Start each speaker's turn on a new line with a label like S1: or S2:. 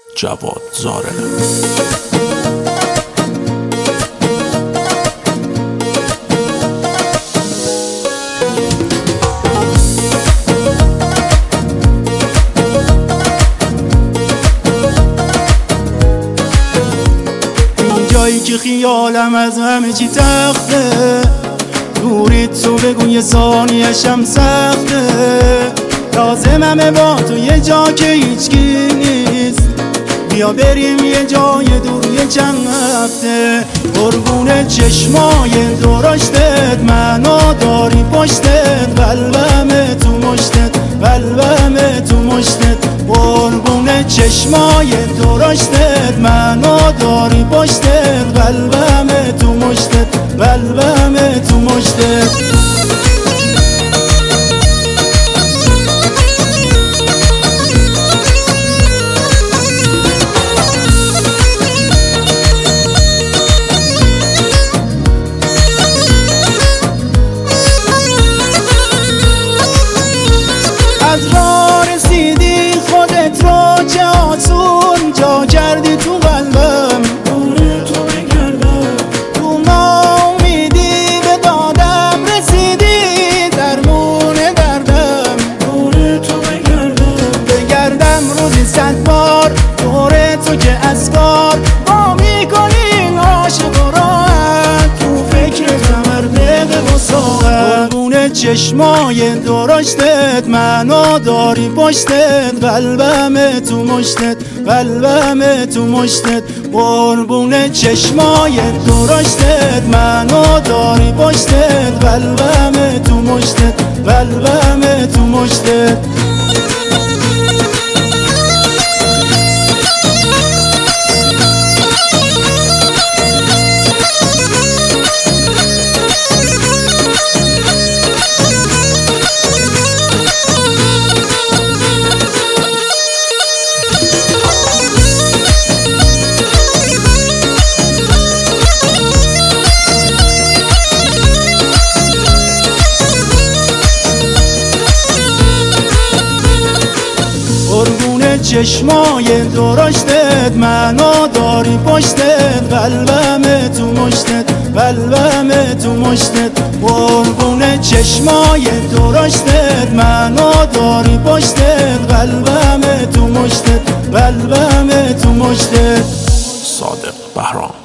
S1: جواد زارع.
S2: جایی که خیالم از همه چی تخته، دوریت تو بگو یه ثانیه‌شم سخته. لازممه با تو یه جا که هیچکی نیست، بیا بریم یه جای دور یه چند هفته. قربون چشمای درشتت منو داری پشتت، قلبم تو مشتت، قلبم تو مشتت. قربون چشمای درشتت منو داری پشتت، قلبم تو مشتت، قلبم تو مشتت. از راه رسیدی خودت رو چه آسون جا کردی تو قلبم، دوره تو بگردم. تو ناامیدی به دادم رسیدی، درمون دردم، دوره تو بگردم روزی 100 بار دوره تو که از کار با میکنی عاشق و راحت، تو فکرتم هر دقیقه و ساعت. چشمای درشتت منو داری پشتت، قلبم تو مشتت، قلبم تو مشتت. قربون چشمای درشتت منو داری پشتت، قلبم تو مشتت، قلبم تو مشتت. چشمای درشتت منو داری پشتت، قلبم تو مشتت، قلبم تو مشتت. قربون چشمای درشتت منو داری پشتت، قلبم تو مشتت، قلبم تو مشتت.
S1: صادق بهرام.